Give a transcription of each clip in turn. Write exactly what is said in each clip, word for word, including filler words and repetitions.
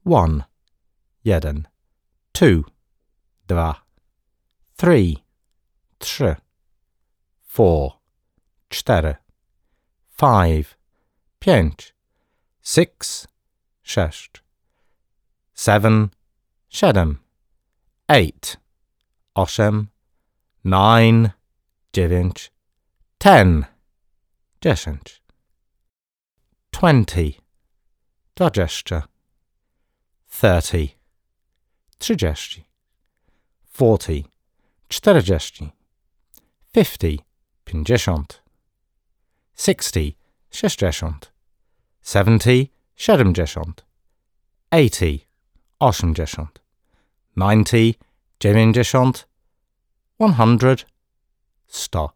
One, jeden. Two, dwa. Three, trzy. Four, cztery. Five, pięć. Six, sześć. Seven, siedem. Eight, osiem. Nine, dziewięć. Ten, dziesięć. Twenty, dwadzieścia. Thirty, trzydzieści. Forty, czterdzieści. Fifty, pięćdziesiąt. Sixty, sześćdziesiąt. Seventy, siedemdziesiąt. Eighty, osiemdziesiąt. Ninety, dziewięćdziesiąt. One hundred, sto.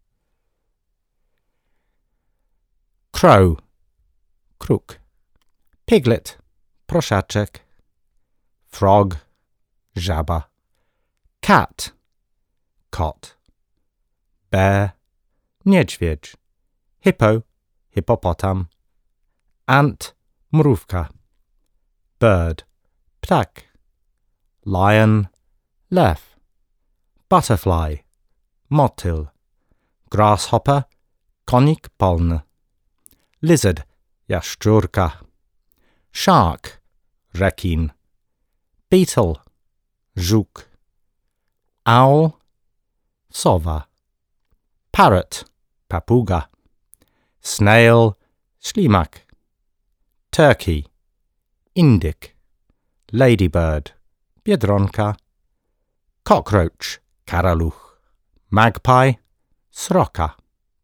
Crow, kruk. Piglet, prosiaczek. Frog, żaba. Cat, kot. Bear, niedźwiedź. Hippo, hipopotam. Ant, mrówka. Bird, ptak. Lion, lew. Butterfly, motyl. Grasshopper, konik polny. Lizard, jaszczurka. Shark, rekin. Beetle, żuk. Owl, sowa. Parrot, papuga. Snail, ślimak. Turkey, indyk. Ladybird, biedronka. Cockroach, karaluch. Magpie, sroka.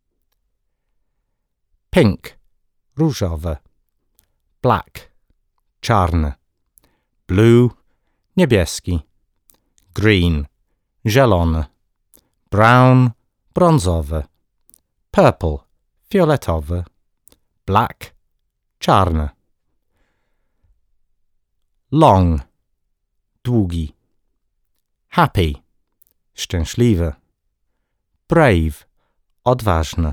Pink, różowy. Black, czarny. Blue, niebieski. Green, zielony. Brown, brązowy. Purple, fioletowy. Black, czarny. Long, długi. Happy, szczęśliwy. Brave, odważny.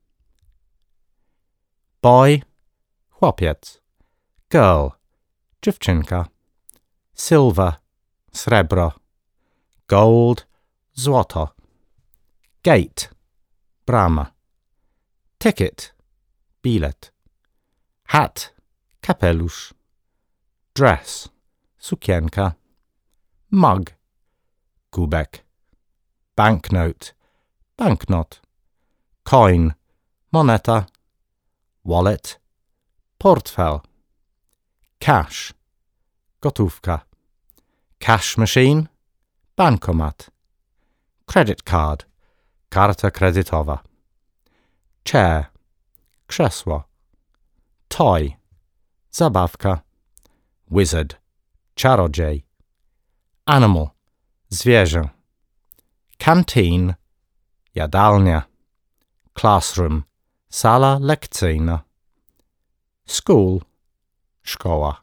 Boy, chłopiec. Girl, dziewczynka. Silver, srebro. Gold, złoto. Gate, brama. Ticket, bilet. Hat, kapelusz. Dress, sukienka. Mug, kubek. Banknote, banknot. Coin, moneta. Wallet, portfel. Cash, gotówka. Cash machine, bankomat. Credit card, karta kredytowa. Chair, krzesło. Toy, zabawka. Wizard, czarodziej. Animal, zwierzę. Canteen, jadalnia. Classroom, sala lekcyjna. School, szkoła.